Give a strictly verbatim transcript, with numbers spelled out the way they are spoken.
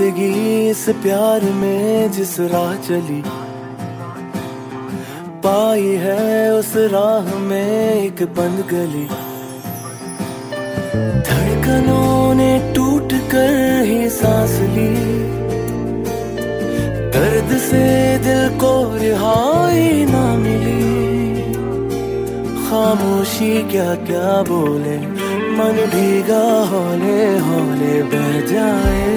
जिंदगी इस प्यार में जिस राह चली, पाई है उस राह में एक बंद गली। धड़कनों ने टूट कर ही सांस ली, दर्द से दिल को रिहाई ना मिली। खामोशी क्या क्या बोले, मन भीगा हौले हौले बह जाए।